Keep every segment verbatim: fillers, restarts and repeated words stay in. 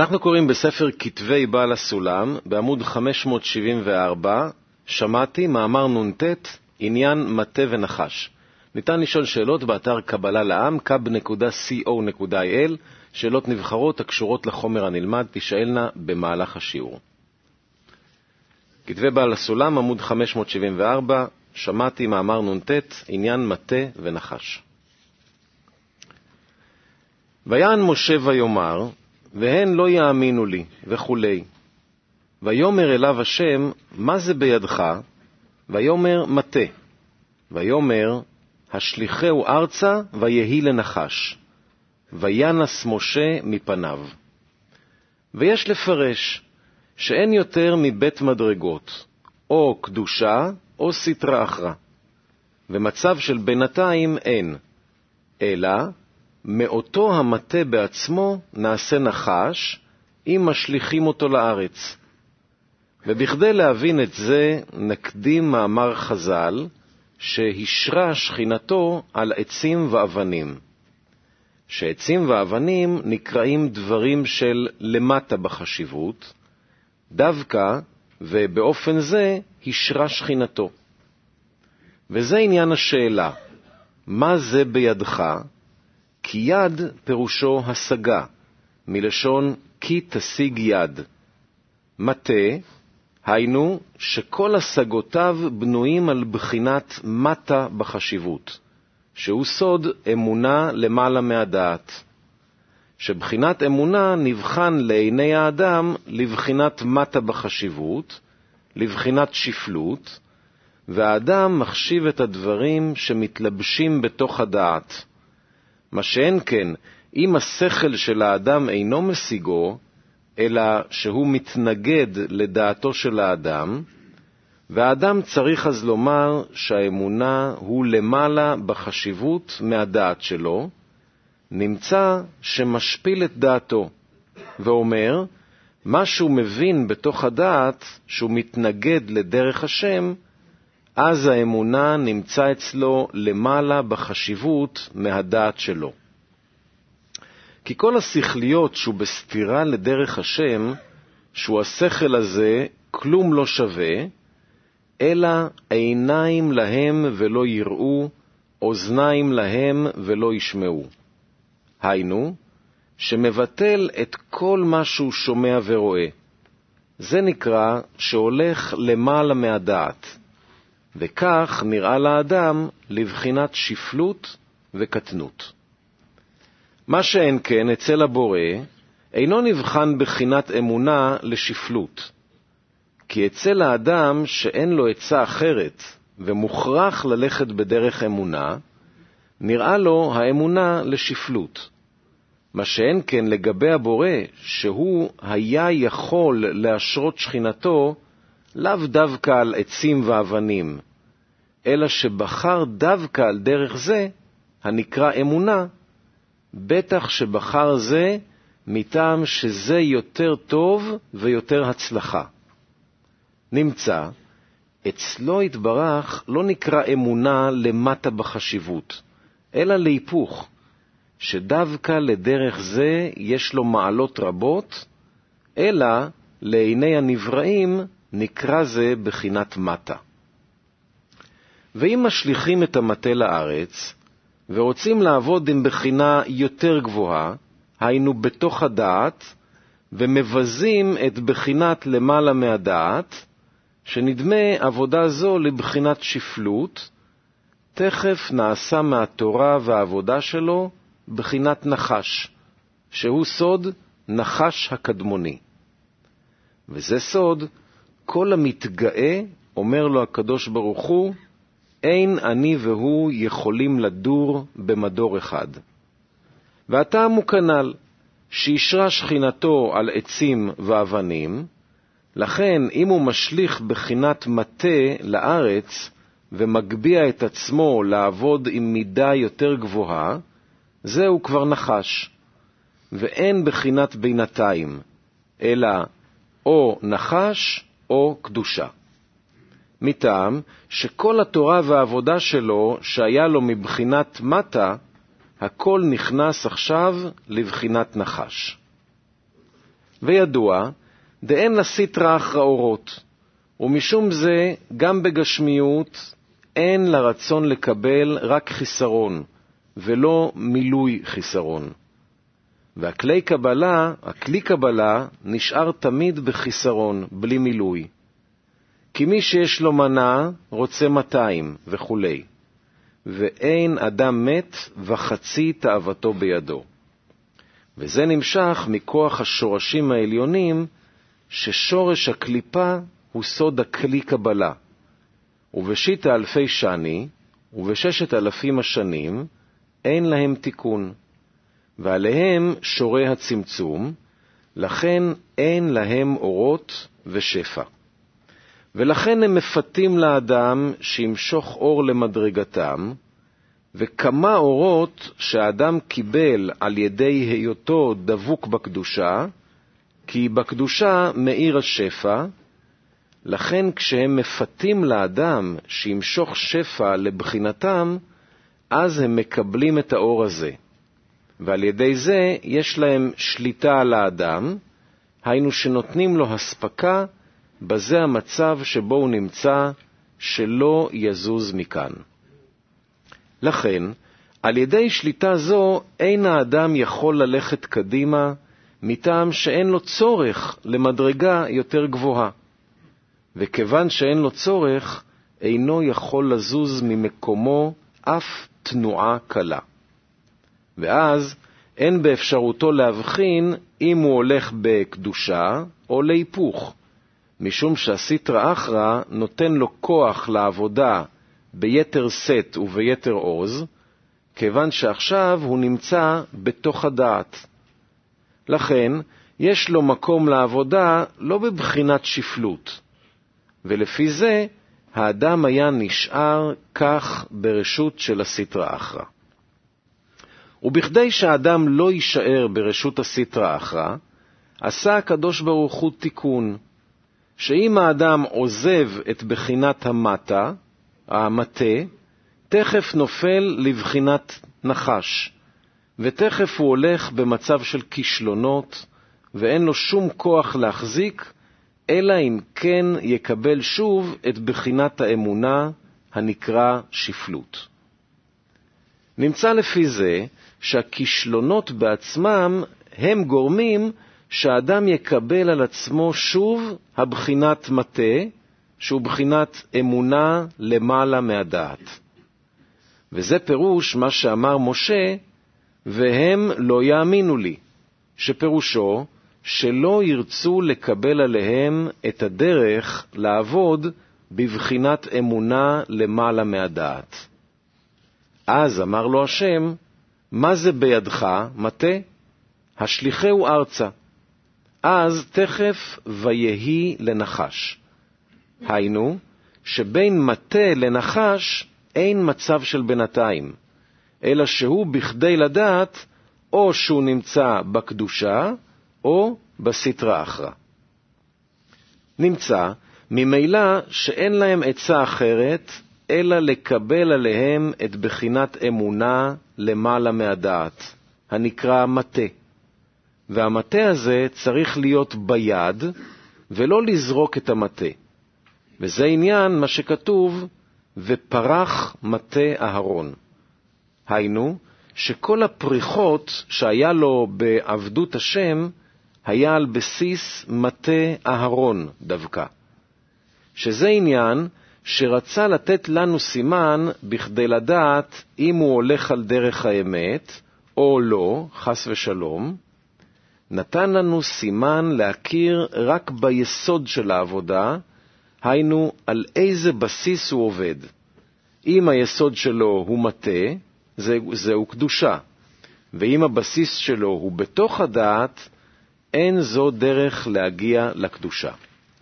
אנחנו קוראים בספר כתבי בעל הסולם, בעמוד חמש מאות שבעים וארבע, שמעתי, מאמר נ"ט, עניין מטה ונחש. ניתן לשאול שאלות באתר קבלה לעם, קב נקודה סי או נקודה איי אל, שאלות נבחרות הקשורות לחומר הנלמד, תשאלנה במהלך השיעור. כתבי בעל הסולם, עמוד חמש מאות שבעים וארבע, שמעתי, מאמר נ"ט, עניין מטה ונחש. ויען משה ויאמר, והן לא יאמינו לי, וכולי. ויאמר אליו השם, מה זה בידך? ויאמר מטה. ויאמר, השליחהו ארצה ויהי לנחש. וינס משה מפניו. ויש לפרש שאין יותר מבית מדרגות, או קדושה או סתרה אחרא. ומצב של בינתיים אין, אלא מאותו המטה בעצמו נעשה נחש, אם משליחים אותו לארץ. ובכדי להבין את זה, נקדים מאמר חז"ל, שהשרה שכינתו על עצים ואבנים. שעצים ואבנים נקראים דברים של למטה בחשיבות, דווקא ובאופן זה השרה שכינתו. וזה עניין השאלה, מה זה בידך? כי יד פירושו השגה, מלשון כי תשיג יד. מטה, היינו שכל השגותיו בנויים על בחינת מטה בחשיבות, שהוא סוד אמונה למעלה מהדעת. שבחינת אמונה נבחן לעיני האדם לבחינת מטה בחשיבות, לבחינת שפלות, והאדם מחשיב את הדברים שמתלבשים בתוך הדעת. מה שאין כן, אם השכל של האדם אינו משיגו, אלא שהוא מתנגד לדעתו של האדם, והאדם צריך אז לומר שהאמונה הוא למעלה בחשיבות מהדעת שלו, נמצא שמשפיל את דעתו, ואומר, מה שהוא מבין בתוך הדעת, שהוא מתנגד לדרך השם, אז האמונה נמצא אצלו למעלה בחשיבות מהדעת שלו. כי כל השכליות שהוא בסתירה לדרך השם, שהוא השכל הזה כלום לא שווה, אלא עיניים להם ולא יראו, אוזניים להם ולא ישמעו. היינו, שמבטל את כל מה שהוא שומע ורואה. זה נקרא שהולך למעלה מהדעת. וכך נראה לאדם לבחינת שפלות וקטנות. מה שאין כן אצל הבורא, אינו נבחן בחינת אמונה לשפלות. כי אצל האדם שאין לו עצה אחרת ומוכרח ללכת בדרך אמונה, נראה לו האמונה לשפלות. מה שאין כן לגבי הבורא, שהוא היה יכול להשרות שכינתו, לאו דווקא על עצים ואבנים, אלא שבחר דווקא על דרך זה, הנקרא אמונה, בטח שבחר זה מטעם שזה יותר טוב ויותר הצלחה. נמצא, אצלו התברך לא נקרא אמונה למטה בחשיבות, אלא להיפוך, שדווקא לדרך זה יש לו מעלות רבות, אלא לעיני הנבראים נקרא זה בחינת מטה. ואם משליחים את המטה לארץ, ורוצים לעבוד עם בחינה יותר גבוהה, היינו בתוך הדעת, ומבזים את בחינת למעלה מהדעת, שנדמה עבודה זו לבחינת שפלות, תכף נעשה מהתורה והעבודה שלו בחינת נחש, שהוא סוד נחש הקדמוני. וזה סוד, כל המתגאה, אומר לו הקדוש ברוך הוא, אין אני והוא יכולים לדור במדור אחד. והטעם הוא כנ"ל, שישרה שכינתו על עצים ואבנים, לכן אם הוא משליך בחינת מטה לארץ, ומגביע את עצמו לעבוד עם מידה יותר גבוהה, זהו כבר נחש. ואין בחינת בינתיים, אלא או נחש או קדושה. מטעם שכל התורה והעבודה שלו שהיה לו מבחינת מטה, הכל נכנס עכשיו לבחינת נחש. וידוע, דאין לסטרא אחרא אורות, ומשום זה גם בגשמיות אין לרצון לקבל רק חיסרון, ולא מילוי חיסרון. והכלי קבלה, הכלי קבלה נשאר תמיד בחיסרון, בלי מילוי. כי מי שיש לו מנה רוצה מאתיים וכו'. ואין אדם מת וחצי תאוותו בידו. וזה נמשך מכוח השורשים העליונים, ששורש הקליפה הוא סוד הכלי קבלה. ובשיטה אלפי שני, ובששת אלפים השנים, אין להם תיקון. ועליהם שורי הצמצום, לכן אין להם אורות ושפע. ולכן הם מפתים לאדם שימשוך אור למדרגתם, וכמה אורות שהאדם קיבל על ידי היותו דבוק בקדושה, כי בקדושה מאיר השפע, לכן כשהם מפתים לאדם שימשוך שפע לבחינתם, אז הם מקבלים את האור הזה. ועל ידי זה יש להם שליטה על האדם, היינו שנותנים לו הספקה, בזה המצב שבו הוא נמצא, שלא יזוז מכאן. לכן, על ידי שליטה זו, אין האדם יכול ללכת קדימה, מטעם שאין לו צורך למדרגה יותר גבוהה. וכיוון שאין לו צורך, אינו יכול לזוז ממקומו אף תנועה קלה. ואז אין באפשרותו להבחין אם הוא הולך בקדושה או להיפוך, משום שהסטרא אחרא נותן לו כוח לעבודה ביתר סט וביתר עוז, כיוון שעכשיו הוא נמצא בתוך הדעת. לכן יש לו מקום לעבודה לא בבחינת שפלות, ולפי זה האדם היה נשאר כך ברשות של הסטרא אחרא. ובכדי שהאדם לא יישאר ברשות הסטרא אחרא, עשה הקדוש ברוך הוא תיקון, שאם האדם עוזב את בחינת המטה, המטה, תכף נופל לבחינת נחש, ותכף הוא הולך במצב של כישלונות, ואין לו שום כוח להחזיק, אלא אם כן יקבל שוב את בחינת האמונה הנקרא שפלות. נמצא לפי זה שהכישלונות בעצמם הם גורמים שהאדם יקבל על עצמו שוב הבחינת מטה, שהוא בחינת אמונה למעלה מהדעת. וזה פירוש מה שאמר משה, והם לא יאמינו לי, שפירושו שלא ירצו לקבל עליהם את הדרך לעבוד בבחינת אמונה למעלה מהדעת. אז אמר לו השם, מה זה בידך, מטה? השליחהו ארצה. אז תכף ויהי לנחש. היינו, שבין מטה לנחש אין מצב של בינתיים, אלא שהוא בכדי לדעת או שהוא נמצא בקדושה או בסטרא אחרא. נמצא ממילא שאין להם עצה אחרת, אלא לקבל עליהם את בחינת אמונה למעלה מהדעת, הנקרא מטה. והמטה הזה צריך להיות ביד, ולא לזרוק את המטה. וזה עניין מה שכתוב, ופרח מטה אהרון. היינו, שכל הפריחות שהיה לו בעבדות השם, היה על בסיס מטה אהרון דווקא. שזה עניין שרצה לתת לנו סימן בכדי לדעת אם הוא הולך על דרך האמת, או לא, חס ושלום. נתן לנו סימן להכיר רק ביסוד של העבודה, היינו על איזה בסיס הוא עובד. אם היסוד שלו הוא מטה, זה, זהו קדושה. ואם הבסיס שלו הוא בתוך הדעת, אין זו דרך להגיע לקדושה.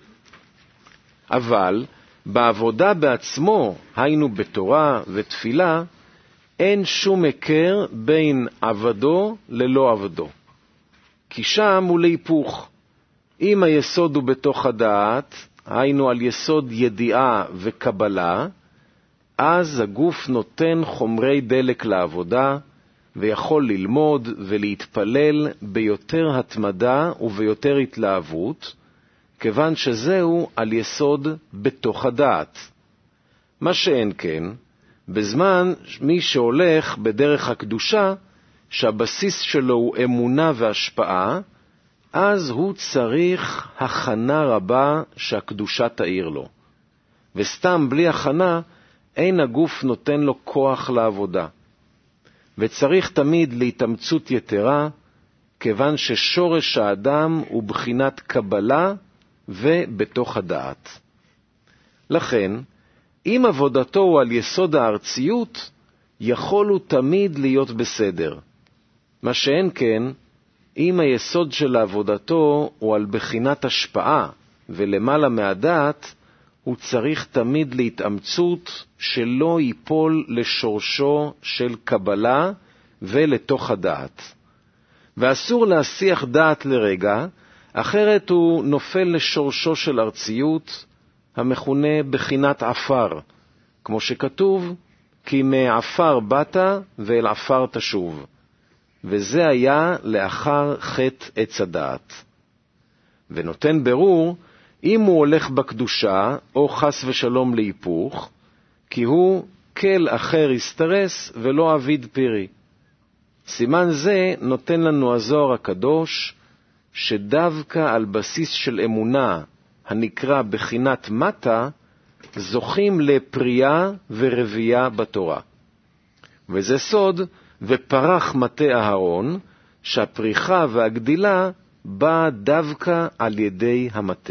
אבל בעבודה בעצמו, היינו בתורה ותפילה, אין שום הכר בין עבדו ללא עבדו. כי שם הוא להיפוך. אם היסוד הוא בתוך הדעת, היינו על יסוד ידיעה וקבלה, אז הגוף נותן חומרי דלק לעבודה, ויכול ללמוד ולהתפלל ביותר התמדה וביותר התלהבות, כיוון שזהו על יסוד בתוך הדעת. מה שאין כן, בזמן מי שהולך בדרך הקדושה, שהבסיס שלו הוא אמונה והשפעה, אז הוא צריך הכנה רבה שהקדושה תאיר לו. וסתם בלי הכנה, אין הגוף נותן לו כוח לעבודה. וצריך תמיד להתאמצות יתרה, כיוון ששורש האדם הוא בחינת קבלה ובתוך הדעת. לכן, אם עבודתו הוא על יסוד הארציות, יכול הוא תמיד להיות בסדר. מה שאין כן, אם היסוד של עבודתו הוא על בחינת השפעה ולמעלה מהדעת, הוא צריך תמיד להתאמצות שלא ייפול לשורשו של קבלה ולתוך הדעת. ואסור להסיח דעת לרגע, אחרת הוא נופל לשורשו של ארציות, המכונה בחינת עפר, כמו שכתוב, כי מעפר באת ואל עפר תשוב. וזה היה לאחר חטא עץ הדעת. ונותן ברור, אם הוא הולך בקדושה, או חס ושלום להיפוך, כי הוא כל אחר יסתרס ולא עביד פירי. סימן זה נותן לנו הזוהר הקדוש, שדווקא על בסיס של אמונה, הנקרא בחינת מטה, זוכים לפרייה ורבייה בתורה. וזה סוד, ופרח מטה אהרון, שהפריחה והגדילה באה דווקא על ידי המטה.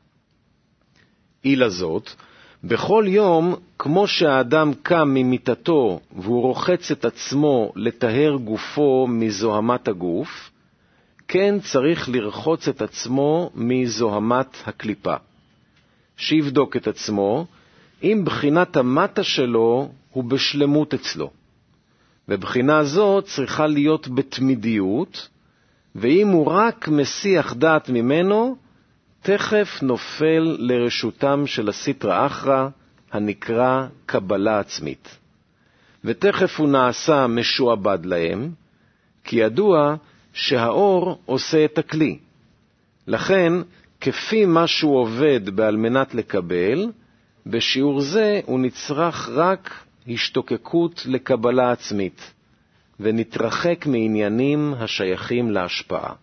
אילה זאת, בכל יום, כמו שהאדם קם ממיטתו והוא רוחץ את עצמו לטהר גופו מזוהמת הגוף, כן צריך לרחוץ את עצמו מזוהמת הקליפה. שיבדוק את עצמו, אם בחינת המטה שלו הוא בשלמות אצלו. ובחינה זו צריכה להיות בתמידיות, ואם הוא רק מסיח דעת ממנו, תכף נופל לרשותם של הסטרא אחרא, הנקרא קבלה עצמית. ותכף הוא נעשה משועבד להם, כי ידוע שהאור עושה את הכלי. לכן, כפי מה שהוא עובד בעל מנת לקבל, בשיעור זה הוא נצרך רק השתוקקות לקבלה עצמית, ונתרחק מעניינים השייכים להשפעה.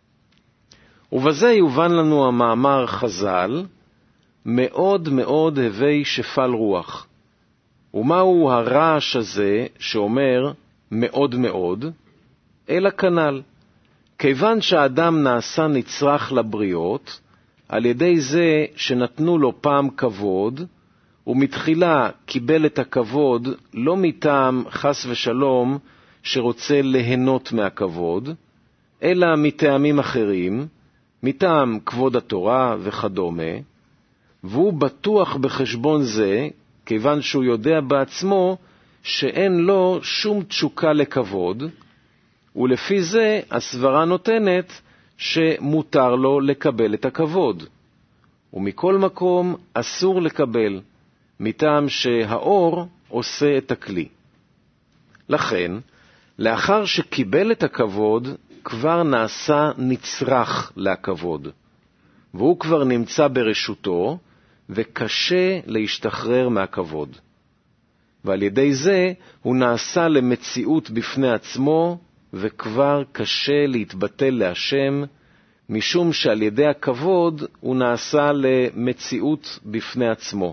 ובזה יובן לנו המאמר חז"ל, מאוד מאוד הווי שפל רוח. ומהו הרעש הזה שאומר מאוד מאוד? אלא כנל. כיוון שהאדם נעשה נצרך לבריות, על ידי זה שנתנו לו פעם כבוד, ומתחילה קיבל את הכבוד לא מטעם חס ושלום שרוצה ליהנות מהכבוד, אלא מטעמים אחרים, מטעם כבוד התורה וכדומה, והוא בטוח בחשבון זה, כיוון שהוא יודע בעצמו שאין לו שום תשוקה לכבוד, ולפי זה הסברה נותנת שמותר לו לקבל את הכבוד. ומכל מקום אסור לקבל, מטעם שהאור עושה את הכלי. לכן, לאחר שקיבל את הכבוד, כבר נעשה נצרך לכבוד, והוא כבר נמצא ברשותו, וקשה להשתחרר מהכבוד. ועל ידי זה הוא נעשה למציאות בפני עצמו, וכבר קשה להתבטל להשם, משום שעל ידי הכבוד הוא נעשה למציאות בפני עצמו.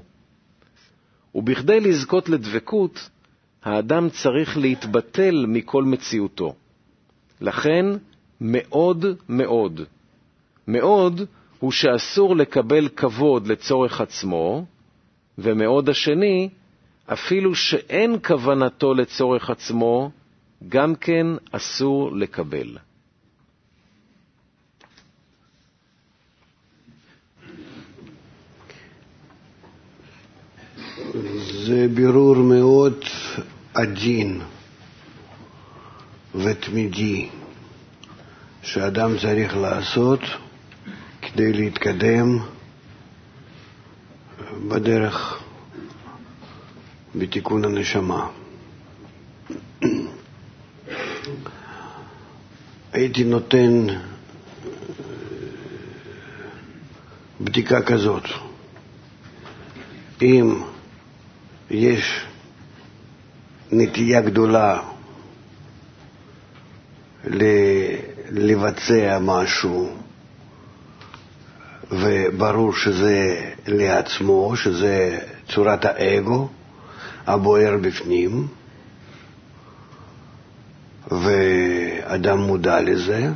ובכדי לזכות לדבקות, האדם צריך להתבטל מכל מציאותו. לכן, מאוד מאוד. מאוד הוא שאסור לקבל כבוד לצורך עצמו, ומאוד השני, אפילו שאין כוונתו לצורך עצמו, גם כן אסור לקבל. זה בירור מאוד עדין ותמידי שאדם צריך לעשות כדי להתקדם בדרך בתיקון הנשמה. הייתי נותן בדיקה כזאת. אם יש נטייה גדולה לבצע משהו, וברור שזה לעצמו, שזה צורת האגו הבוער בפנים, ואדם מודע לזה,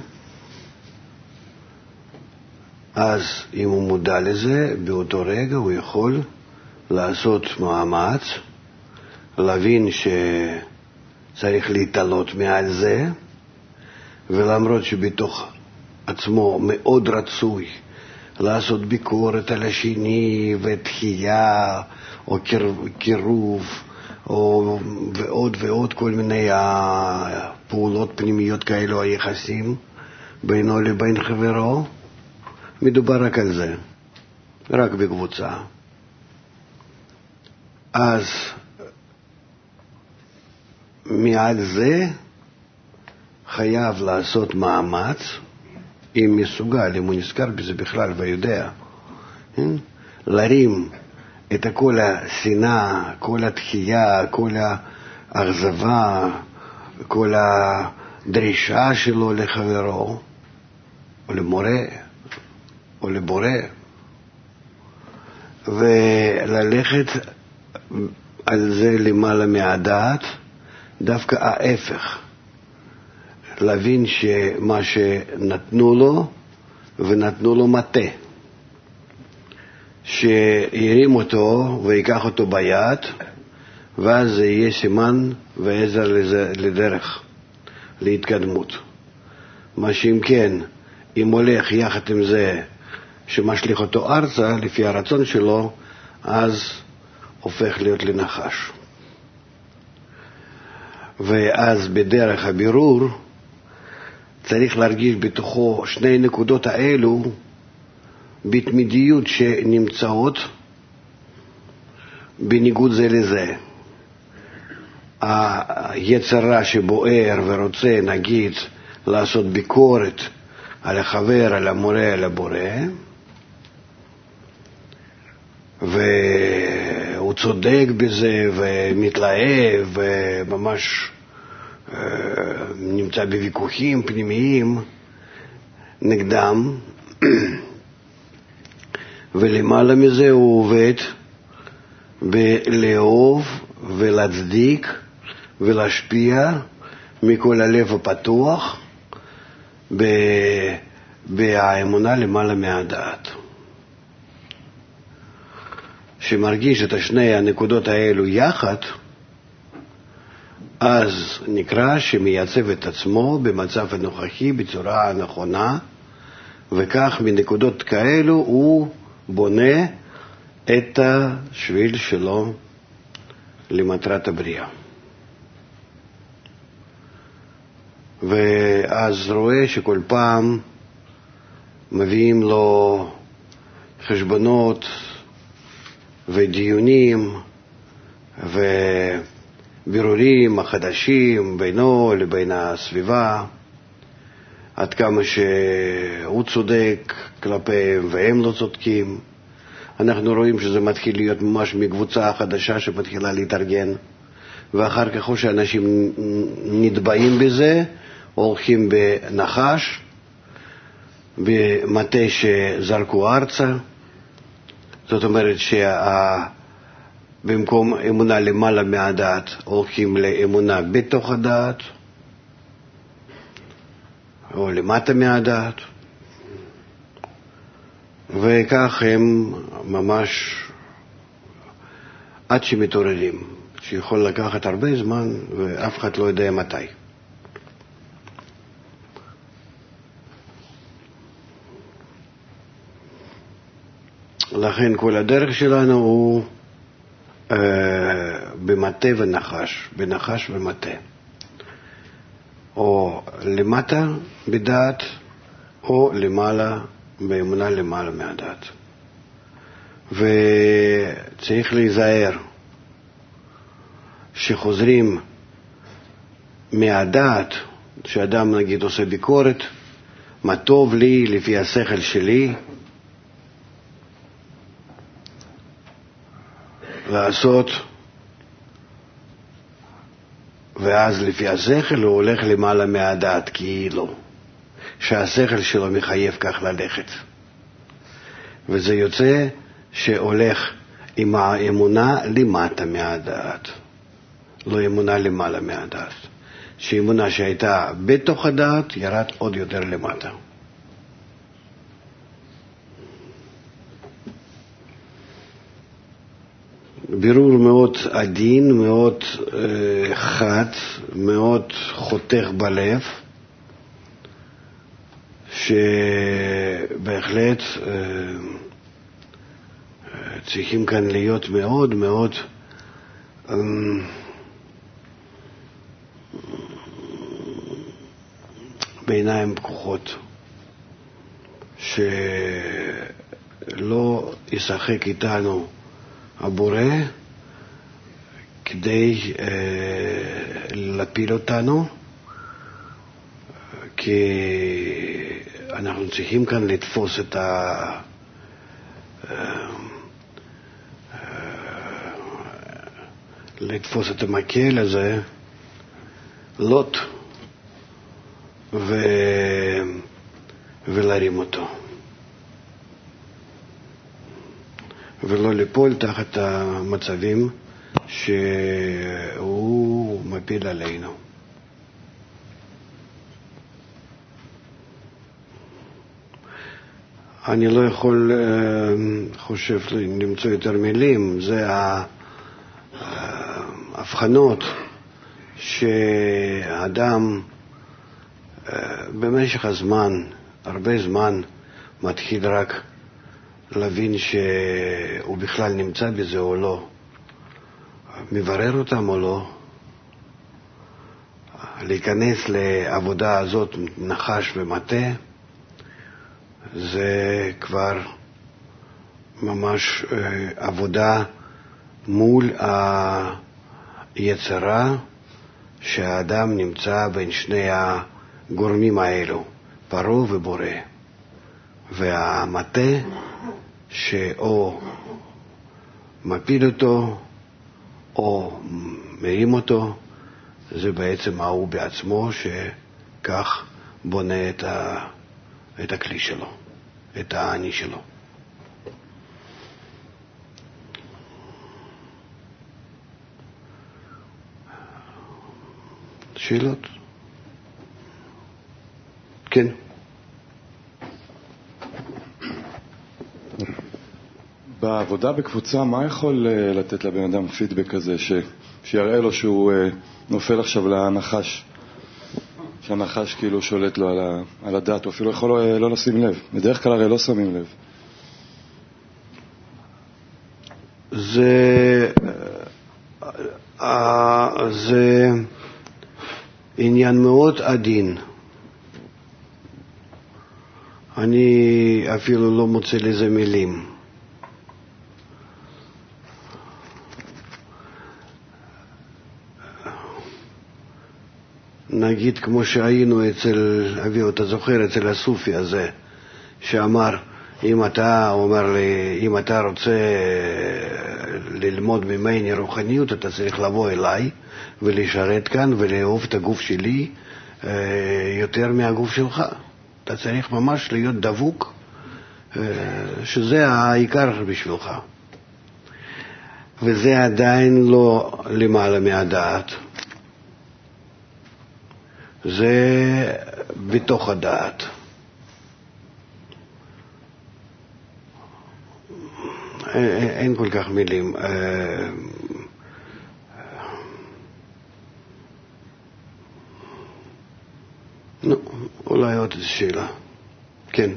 אז אם הוא מודע לזה, באותו רגע הוא יכול לעשות מאמץ, להבין שצריך להתעלות מעל זה, ולמרות שבתוך עצמו מאוד רצוי לעשות ביקורת על השני ותחייה או קירוב או ועוד ועוד כל מיני פעולות פנימיות כאלו, היחסים בינו לבין חברו, מדובר רק על זה, רק בקבוצה. אז מעל זה חייב לעשות מאמץ, אם מסוגל, אם הוא נזכר בזה בכלל ויודע, להרים את כל השנאה, כל התחייה, כל האכזבה, כל הדרישה שלו לחברו, או למורה, או לבורא, וללכת על זה למעלה מהדעת, דווקא ההפך. להבין שמה שנתנו לו, ונתנו לו מטה, שירים אותו ויקח אותו ביד, ואז זה יהיה סימן ועזר לדרך, להתקדמות. מה שאם כן, אם הולך יחד עם זה שמשליך אותו ארצה, לפי הרצון שלו, אז הופך להיות לנחש. ואז בדרך הבירור, צריך להרגיש בתוכו שני נקודות האלו בתמידיות שנמצאות בניגוד זה לזה. היצרה שבוער ורוצה, נגיד, לעשות ביקורת על החבר, על המורה, על הבורא, והוא צודק בזה ומתלהב וממש נמצא בוויכוחים פנימיים נגדם, ולמעלה מזה הוא עובד בלאהוב ולהצדיק ולהשפיע מכל הלב הפתוח באמונה למעלה מהדעת. שמרגיש את שני הנקודות האלו יחד, אז נקרא שמייצב את עצמו במצב הנוכחי בצורה הנכונה, וכך מנקודות כאלו הוא בונה את השביל שלו למטרת הבריאה. ואז רואה שכל פעם מביאים לו חשבונות ודיונים ובירורים החדשים בינו לבין הסביבה, עד כמה שהוא צודק כלפיהם והם לא צודקים. אנחנו רואים שזה מתחיל להיות ממש מקבוצה חדשה שמתחילה להתארגן, ואחר כך שאנשים נטבעים בזה, הולכים בנחש, במטה שזרקו ארצה. זאת אומרת שבמקום אמונה למעלה מהדעת הולכים לאמונה בתוך הדעת, או למטה מהדעת, וכך הם ממש עד שמתעוררים, שיכול לקחת הרבה זמן ואף אחד לא יודע מתי. לכן כל הדרך שלנו הוא אה, במטה ונחש, בנחש ומטה. או למטה בדעת, או למעלה, באמונה למעלה מהדעת. וצריך להיזהר שחוזרים מהדעת שאדם נגיד עושה ביקורת, מה טוב לי לפי השכל שלי, לעשות, ואז לפי השכל הוא הולך למעלה מהדעת, כאילו שהשכל שלו מחייב כך ללכת, וזה יוצא שהולך עם האמונה למטה מהדעת, לא אמונה למעלה מהדעת, שאמונה שהייתה בתוך הדעת ירד עוד יותר למטה. בירור מאוד עדין, מאוד אה, חד, מאוד חותך בלב, שבהחלט אה, צריכים כאן להיות מאוד מאוד אה, בעיניים פקוחות, שלא ישחק איתנו הבורא כדי אה, להפיל אותנו, כי אנחנו צריכים כאן לתפוס את ה... אה, לתפוס את המקל הזה, לוט, ו... ולהרים אותו. ולא ליפול תחת המצבים שהוא מפיל עלינו. אני לא יכול, חושב, למצוא יותר מילים. זה ההבחנות שהאדם במשך הזמן, הרבה זמן, מתחיל רק להבין שהוא בכלל נמצא בזה או לא, מברר אותם או לא, להיכנס לעבודה הזאת נחש ומטה, זה כבר ממש עבודה מול היצרה, שהאדם נמצא בין שני הגורמים האלו, פרעה ובורא. והמטה שאו מפיל אותו או מרים אותו, זה בעצם הוא בעצמו שכך בונה את, ה, את הכלי שלו, את העני שלו. שאלות? כן. בעבודה בקבוצה, מה יכול לתת לבן אדם פידבק כזה, ש... שיראה לו שהוא נופל עכשיו לנחש, שהנחש כאילו שולט לו על, ה... על הדעת, הוא אפילו יכול לא, לא לשים לב. בדרך כלל הרי לא שמים לב. זה, זה עניין מאוד עדין. אני אפילו לא מוצא לזה מילים. נגיד כמו שהיינו אצל אבי, אתה זוכר, אצל הסופי הזה, שאמר, אם אתה אומר לי, אם אתה רוצה ללמוד ממני רוחניות, אתה צריך לבוא אליי ולשרת כאן ולאהוב את הגוף שלי יותר מהגוף שלך. אתה צריך ממש להיות דבוק, שזה העיקר בשבילך. וזה עדיין לא למעלה מהדעת. זה בתוך הדעת. אין כל כך מילים. נו, אולי עוד איזו שאלה. כן.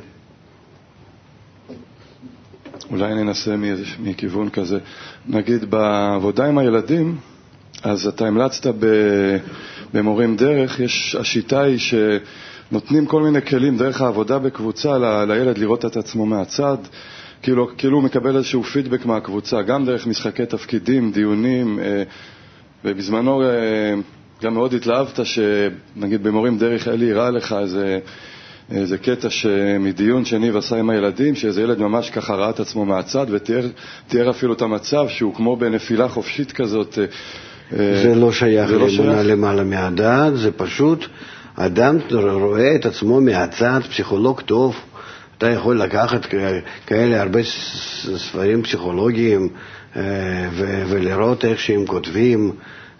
אולי ננסה מכיוון כזה. נגיד בעבודה עם הילדים, אז אתה המלצת במורים דרך, יש, השיטה היא שנותנים כל מיני כלים דרך העבודה בקבוצה ל, לילד לראות את עצמו מהצד, כאילו, כאילו הוא מקבל איזשהו פידבק מהקבוצה, גם דרך משחקי תפקידים, דיונים, ובזמנו גם מאוד התלהבת שנגיד במורים דרך אלי הראה לך איזה, איזה קטע מדיון שניב עשה עם הילדים, שאיזה ילד ממש ככה ראה את עצמו מהצד ותיאר אפילו את המצב שהוא כמו בנפילה חופשית כזאת. זה לא שייך לאמונה למעלה מהדעת, זה פשוט אדם רואה את עצמו מהצד, פסיכולוג טוב. אתה יכול לקחת כאלה הרבה ספרים פסיכולוגיים ולראות איך שהם כותבים.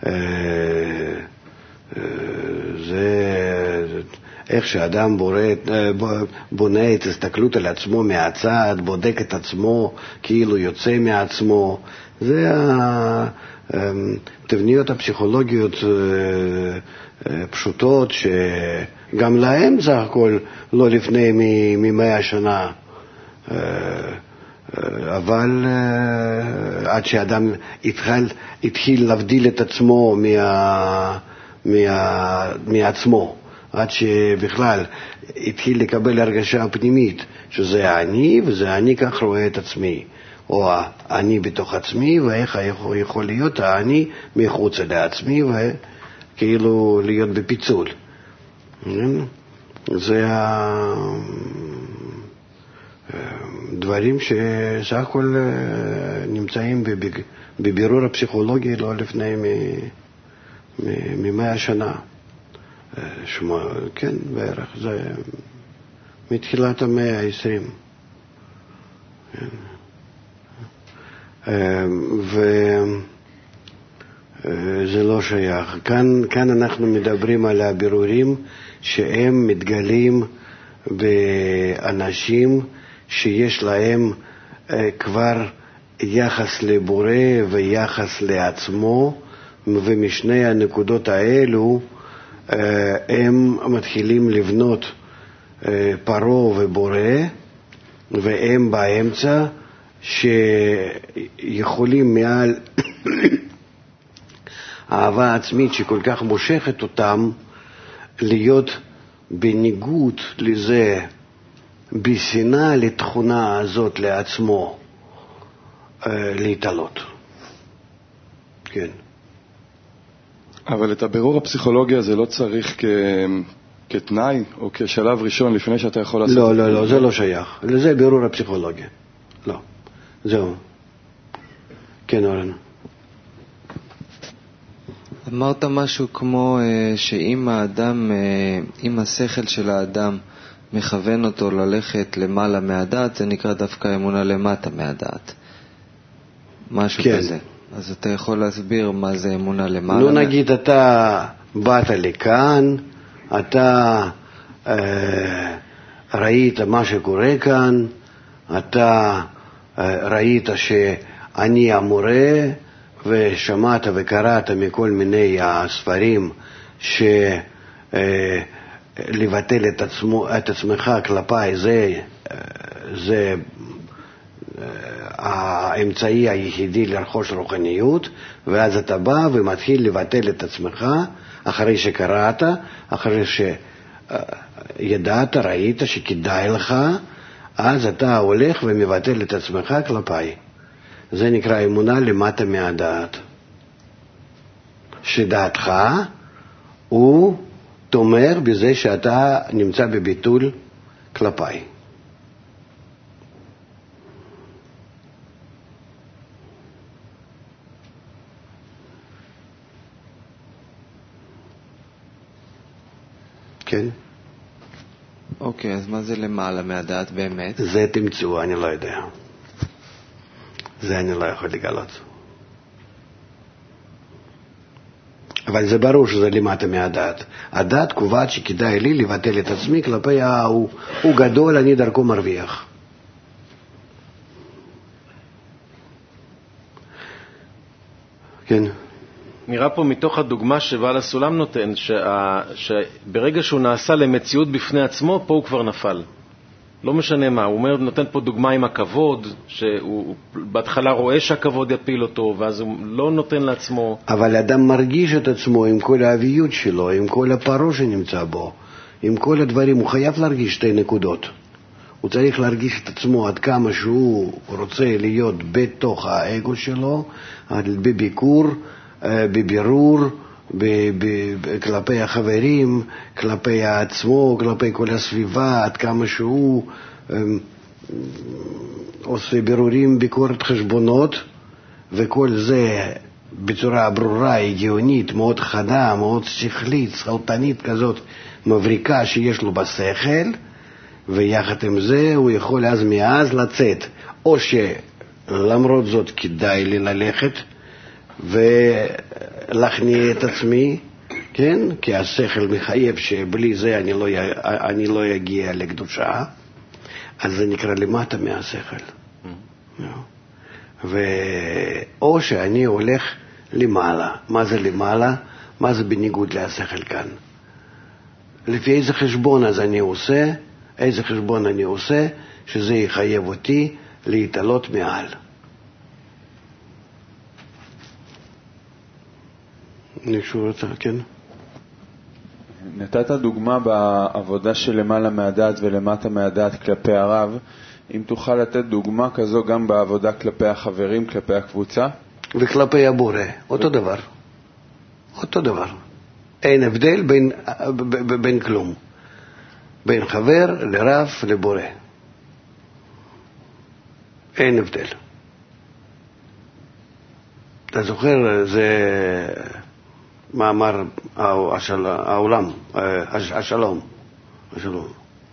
זה איך שאדם בונה את הסתכלות על עצמו מהצד, בודק את עצמו כאילו יוצא מעצמו. זה התבניות הפסיכולוגיות פשוטות שגם להם זה הכל לא לפני ממאה שנה, אבל עד שאדם התחיל, התחיל להבדיל את עצמו מה, מה, מעצמו, עד שבכלל התחיל לקבל הרגשה פנימית שזה אני וזה אני כך רואה את עצמי, או אני בתוך עצמי ואיך יכול להיות אני מחוץ לעצמי וכאילו להיות בפיצול. זה הדברים שסך הכל נמצאים בבירור הפסיכולוגי לא לפני ממאה שנה. שמו, כן, בערך, זה מתחילת המאה העשרים. וזה לא שייך. כאן, כאן אנחנו מדברים על הבירורים שהם מתגלים באנשים שיש להם כבר יחס לבורא ויחס לעצמו, ומשני הנקודות האלו הם מתחילים לבנות פרו ובורא, והם באמצע שיכולים מעל אהבה עצמית שכל כך מושכת אותם להיות בניגוד לזה, בשנאה לתכונה הזאת לעצמו להתעלות. כן. אבל את הבירור הפסיכולוגי הזה לא צריך כ... כתנאי או כשלב ראשון לפני שאתה יכול לעשות... לא, לא, לא, זה לא שייך. זה בירור הפסיכולוגי. לא. זהו. כן, אורן. אמרת משהו כמו שאם האדם, אם השכל של האדם מכוון אותו ללכת למעלה מהדעת, זה נקרא דווקא אמונה למטה מהדעת. משהו כן. כזה. אז אתה יכול להסביר מה זה אמונה למעלה? לא נגיד, אתה באת לכאן, אתה אה, ראית מה שקורה כאן, אתה אה, ראית שאני המורה, ושמעת וקראת מכל מיני הספרים שלבטל את, עצמו, את עצמך כלפיי זה, זה האמצעי היחידי לרכוש רוחניות, ואז אתה בא ומתחיל לבטל את עצמך אחרי שקראת, אחרי שידעת, ראית שכדאי לך, אז אתה הולך ומבטל את עצמך כלפיי. זה נקרא אמונה למטה מהדעת. שדעתך הוא תומר בזה שאתה נמצא בביטול כלפיי. כן? אוקיי, אז מה זה למעלה מהדעת באמת? זה תמצאו, אני לא יודע. זה אני לא יכול לגלות. אבל זה ברור שזה למטה מהדעת. הדעת קובעת שכדאי לי לבטל את עצמי כלפי ההוא. הוא גדול, אני דרכו מרוויח. כן. נראה פה מתוך הדוגמה שבעל הסולם נותן, שה... שברגע שהוא נעשה למציאות בפני עצמו, פה הוא כבר נפל. לא משנה מה, הוא אומר, נותן פה דוגמה עם הכבוד, שהוא בהתחלה רואה שהכבוד יפיל אותו, ואז הוא לא נותן לעצמו. אבל אדם מרגיש את עצמו עם כל האביות שלו, עם כל הפרו שנמצא בו, עם כל הדברים, הוא חייב להרגיש שתי נקודות. הוא צריך להרגיש את עצמו עד כמה שהוא רוצה להיות בתוך האגו שלו, בביקור, בבירור, ב- ב- כלפי החברים, כלפי עצמו, כלפי כל הסביבה, עד כמה שהוא עושה בירורים, ביקורת חשבונות, וכל זה בצורה ברורה, הגיונית, מאוד חדה, מאוד שכלית, סלטנית כזאת, מבריקה שיש לו בשכל, ויחד עם זה הוא יכול אז מאז לצאת, או שלמרות זאת כדאי לי ללכת ולהכניע את עצמי, כן? כי השכל מחייב שבלי זה אני לא, אני לא אגיע לקדושה, אז זה נקרא למטה מהשכל. Mm-hmm. ו... או שאני הולך למעלה. מה זה למעלה? מה זה בניגוד להשכל כאן? לפי איזה חשבון אז אני עושה, איזה חשבון אני עושה, שזה יחייב אותי להתעלות מעל. מישהו רוצה, כן? נתת דוגמה בעבודה של למעלה מהדעת ולמטה מהדעת כלפי הרב. אם תוכל לתת דוגמה כזו גם בעבודה כלפי החברים, כלפי הקבוצה? וכלפי הבורא, אותו דבר. אותו דבר. אין הבדל בין, בין כלום. בין חבר לרב לבורא. אין הבדל. אתה זוכר, זה מאמר העולם, השלום. השלום.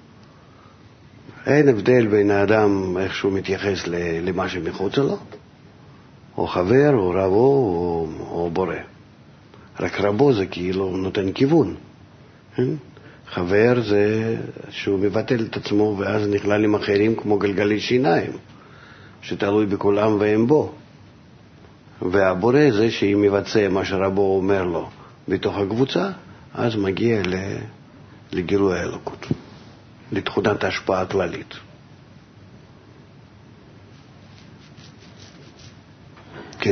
אין הבדל בין האדם איך שהוא מתייחס למה שמחוץ לו, או חבר, או רבו, או, או בורא. רק רבו זה כאילו נותן כיוון. חבר זה שהוא מבטל את עצמו ואז נכלל עם אחרים כמו גלגלי שיניים, שתלוי בכולם והם בו. והבורא זה שאם מבצע מה שרבו אומר לו בתוך הקבוצה, אז מגיע לגילוי האלוקות. לתכונת ההשפעה הכללית. כן.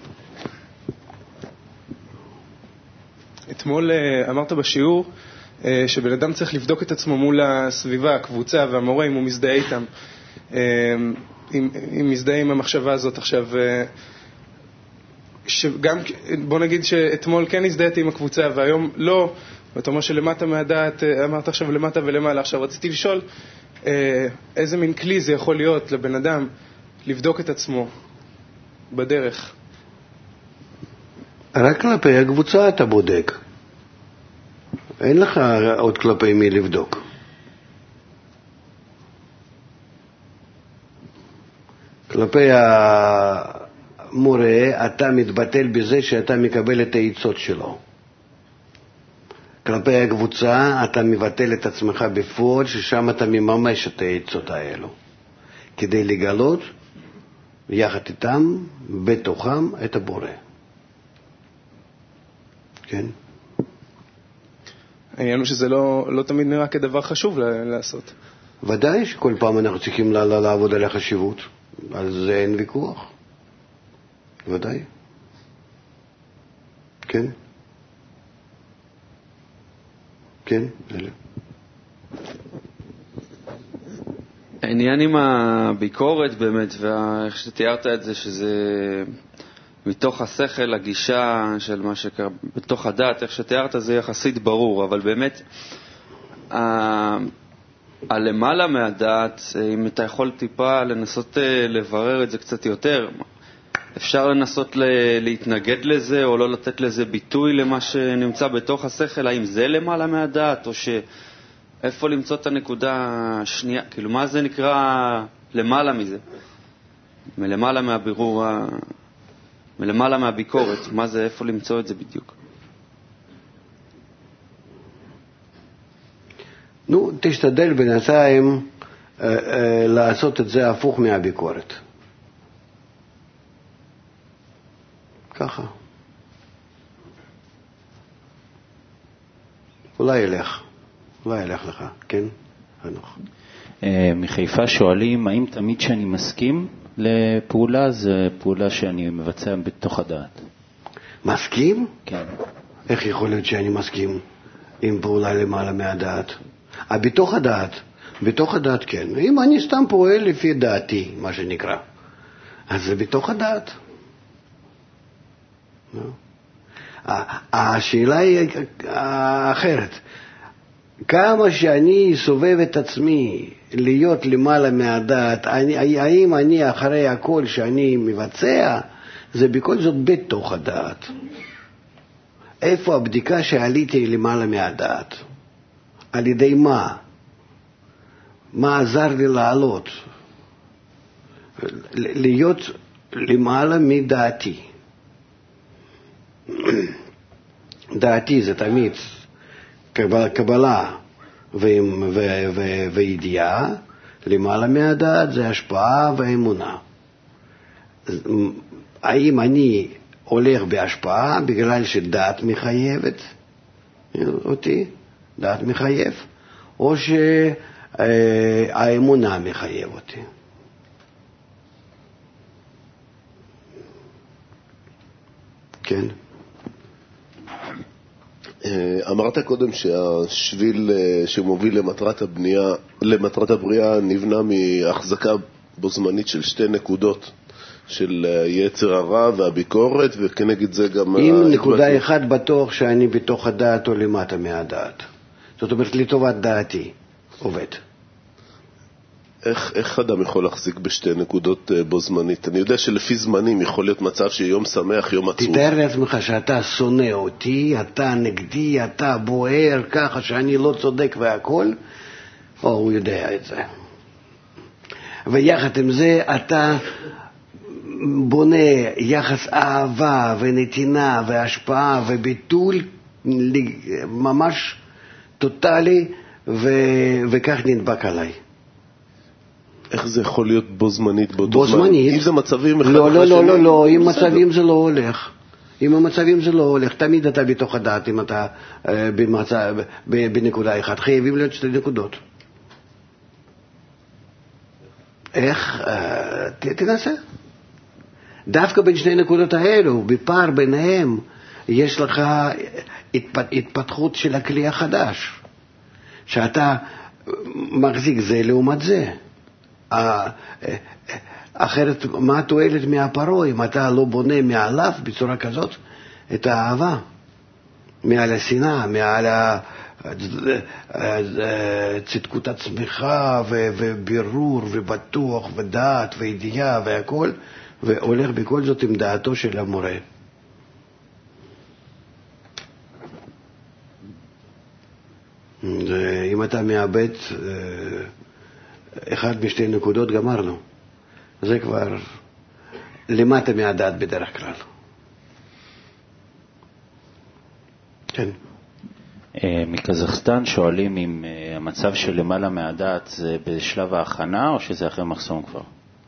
אתמול אמרת בשיעור שבן אדם צריך לבדוק את עצמו מול הסביבה, הקבוצה והמורה, אם הוא מזדהה איתם. אם, אם מזדהה עם המחשבה הזאת עכשיו, שגם, בוא נגיד שאתמול כן הזדהיתי עם הקבוצה והיום לא, ואתה אומר שלמטה מהדעת, אמרת עכשיו למטה ולמעלה. עכשיו רציתי לשאול איזה מין כלי זה יכול להיות לבן אדם לבדוק את עצמו בדרך. רק כלפי הקבוצה אתה בודק. אין לך עוד כלפי מי לבדוק. כלפי המורה אתה מתבטל בזה שאתה מקבל את העצות שלו. כלפי הקבוצה אתה מבטל את עצמך בפועל, ששם אתה מממש את העצות האלו, כדי לגלות יחד איתם, בתוכם, את הבורא. כן? העניין הוא שזה לא, לא תמיד נראה כדבר חשוב לעשות. ודאי שכל פעם אנחנו צריכים לעבוד על החשיבות, על זה אין ויכוח. ודאי. כן? כן, אלה. העניין עם הביקורת באמת, ואיך שתיארת את זה, שזה מתוך השכל, הגישה של מה שקרה, בתוך הדת, איך שתיארת זה יחסית ברור, אבל באמת, ה... הלמעלה מהדת, אם אתה יכול טיפה לנסות לברר את זה קצת יותר, אפשר לנסות להתנגד לזה או לא לתת לזה ביטוי למה שנמצא בתוך השכל, האם זה למעלה מהדעת או שאיפה למצוא את הנקודה השנייה, כאילו מה זה נקרא למעלה מזה, מלמעלה מהבירור, מלמעלה מהביקורת, מה זה, איפה למצוא את זה בדיוק? נו, תשתדל בינתיים אה, אה, לעשות את זה הפוך מהביקורת. ככה. אולי ילך. אולי ילך לך, כן? חנוך. מחיפה שואלים, האם תמיד שאני מסכים לפעולה, זה פעולה שאני מבצע בתוך הדעת? מסכים? כן. איך יכול להיות שאני מסכים עם פעולה למעלה מהדעת? אה, בתוך הדעת. בתוך הדעת כן. אם אני סתם פועל לפי דעתי, מה שנקרא, אז זה בתוך הדעת. השאלה היא אחרת. כמה שאני סובב את עצמי להיות למעלה מהדעת, אני, האם אני אחרי הכל שאני מבצע, זה בכל זאת בתוך הדעת. איפה הבדיקה שעליתי למעלה מהדעת? על ידי מה? מה עזר לי לעלות? להיות למעלה מדעתי. דעתי זה תמיד קבלה וידיעה, למעלה מהדעת זה השפעה ואמונה. האם אני הולך בהשפעה בגלל שדעת מחייבת אותי, דעת מחייב, או שהאמונה מחייב אותי? כן. אמרת קודם שהשביל שמוביל למטרת הבנייה, למטרת הבריאה נבנה מהחזקה בו זמנית של שתי נקודות, של יצר הרע והביקורת, וכנגד זה גם... אם נקודה אחת בטוח שאני בתוך הדעת או למטה מהדעת. זאת אומרת, לטובת דעתי עובד. איך, איך אדם יכול להחזיק בשתי נקודות בו זמנית? אני יודע שלפי זמנים יכול להיות מצב שיום שמח, יום עצוב. תתאר לעצמך שאתה שונא אותי, אתה נגדי, אתה בוער ככה שאני לא צודק והכל, או הוא יודע את זה. ויחד עם זה אתה בונה יחס אהבה ונתינה והשפעה וביטול ממש טוטלי, ו... וכך נדבק עליי. איך זה יכול להיות בו זמנית, באותו בו זמן? זמנית. אם זה מצבים אחד לא, לא, לא, לא, לא, עם בסדר. מצבים זה לא הולך. עם המצבים זה לא הולך. תמיד אתה בתוך הדעת, אם אתה אה, במצב, בנקודה אחת. חייבים להיות שתי נקודות. איך? אה, ת, תנסה. דווקא בין שני נקודות האלו, בפער ביניהם, יש לך התפת, התפתחות של הכלי החדש. שאתה מחזיק זה לעומת זה. אחרת, מה התועלת מהפרעה אם אתה לא בונה מעליו בצורה כזאת את האהבה? מעל השנאה, מעל צדקות עצמך ובירור ובטוח ודעת וידיעה והכל, והולך בכל זאת עם דעתו של המורה. אם אתה מאבד אחד משתי נקודות, גמרנו. זה כבר למטה מהדעת בדרך כלל. כן. מקזחסטן שואלים אם המצב של למעלה מהדעת זה בשלב ההכנה או שזה אחרי מחסום כבר?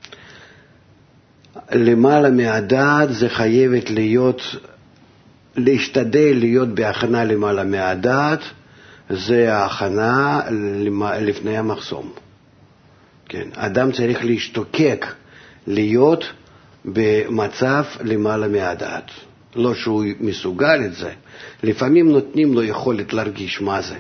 למעלה מהדעת זה חייבת להיות, להשתדל להיות בהכנה למעלה מהדעת, זה ההכנה לפני המחסום. כן, אדם צריך להשתוקק להיות במצב למעלה מהדעת. לא שהוא מסוגל את זה. לפעמים נותנים לו יכולת להרגיש מה זה.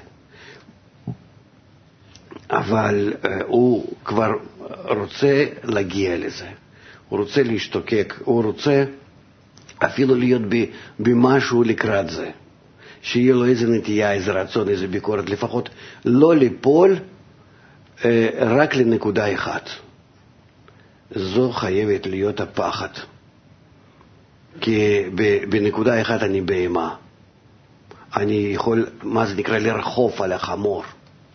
אבל uh, הוא כבר רוצה להגיע לזה. הוא רוצה להשתוקק. הוא רוצה אפילו להיות במשהו לקראת זה. שיהיה לו איזה נטייה, איזה רצון, איזה ביקורת. לפחות לא ליפול uh, רק לנקודה אחת. זו חייבת להיות הפחד. כי בנקודה אחת אני בהמה. אני יכול, מה זה נקרא, לרחוף על החמור.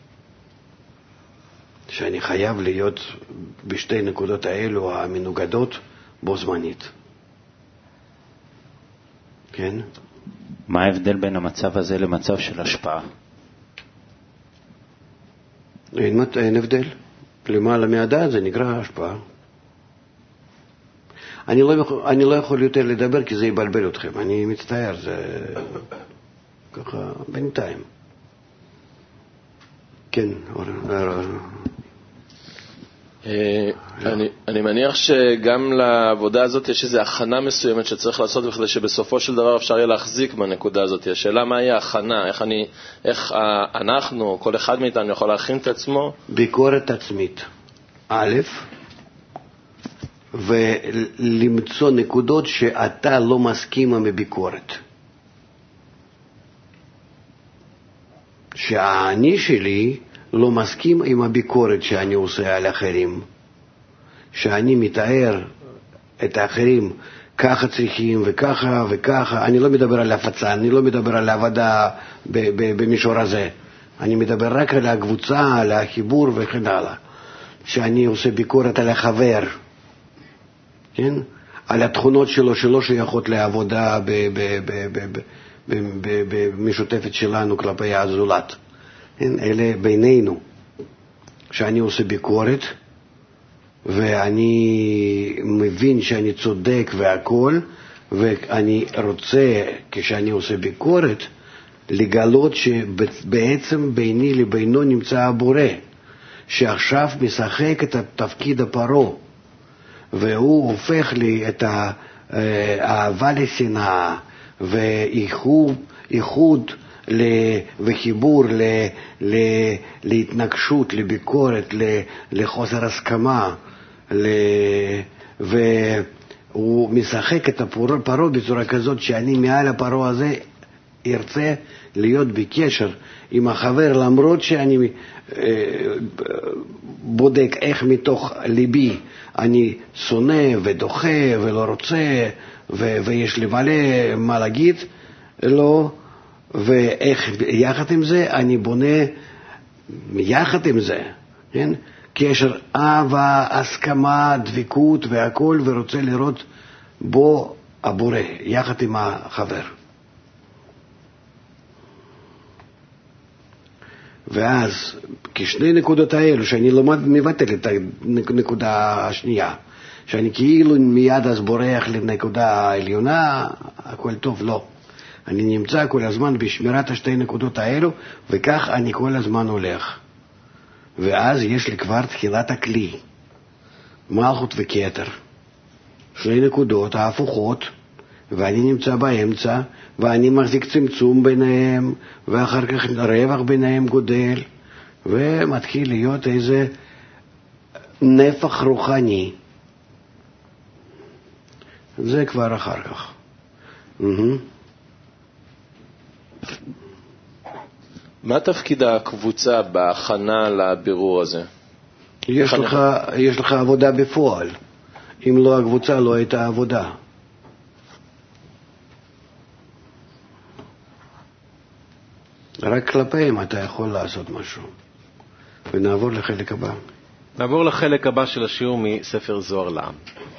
שאני חייב להיות בשתי נקודות האלו המנוגדות בו זמנית. כן? מה ההבדל בין המצב הזה למצב של השפעה? אין, אין הבדל. למעלה מהדעת זה נקרא השפעה. אני לא, אני לא יכול יותר לדבר כי זה יבלבל אתכם. אני מצטער, זה ככה בינתיים. כן, אני, אני מניח שגם לעבודה הזאת יש איזו הכנה מסוימת שצריך לעשות בכדי שבסופו של דבר אפשר יהיה להחזיק בנקודה הזאת. השאלה מה היא ההכנה, איך, אני, איך אנחנו, כל אחד מאיתנו יכול להכין את עצמו? ביקורת עצמית. א', ולמצוא נקודות שאתה לא מסכים עם הביקורת. שהאני שלי לא מסכים עם הביקורת שאני עושה על אחרים, שאני מתאר את האחרים ככה צריכים וככה וככה. אני לא מדבר על הפצה, אני לא מדבר על העבודה במישור הזה, אני מדבר רק על הקבוצה, על החיבור וכן הלאה. שאני עושה ביקורת על החבר, כן? על התכונות שלו שלא שייכות לעבודה במשותפת שלנו כלפי הזולת. אלה בינינו. שאני עושה ביקורת ואני מבין שאני צודק והכל, ואני רוצה כשאני עושה ביקורת לגלות שבעצם ביני לבינו נמצא הבורא, שעכשיו משחק את התפקיד הפרו, והוא הופך לי את האהבה לשנאה ואיחוד וחיבור להתנגשות, לביקורת, לחוסר הסכמה, והוא משחק את הפרו בצורה כזאת שאני מעל הפרו הזה ארצה להיות בקשר עם החבר, למרות שאני בודק איך מתוך ליבי אני שונא ודוחה ולא רוצה, ו- ויש לי מלא מה להגיד לא, ואיך יחד עם זה אני בונה יחד עם זה, כן? קשר אהבה, הסכמה, דבקות והכל, ורוצה לראות בו הבורא יחד עם החבר. ואז כשני נקודות האלו שאני לא מבטל את הנקודה השנייה, שאני כאילו מיד אז בורח לנקודה העליונה, הכל טוב, לא. אני נמצא כל הזמן בשמירת השתי נקודות האלו, וכך אני כל הזמן הולך. ואז יש לי כבר תחילת הכלי, מלכות וכתר, שני נקודות ההפוכות, ואני נמצא באמצע, ואני מחזיק צמצום ביניהם, ואחר כך רווח ביניהם גודל, ומתחיל להיות איזה נפח רוחני. זה כבר אחר כך. מה תפקיד הקבוצה בהכנה לבירור הזה? יש לך, יש לך עבודה בפועל. אם לא הקבוצה, לא הייתה עבודה. רק כלפיהם אתה יכול לעשות משהו. ונעבור לחלק הבא. נעבור לחלק הבא של השיעור מספר זוהר לעם.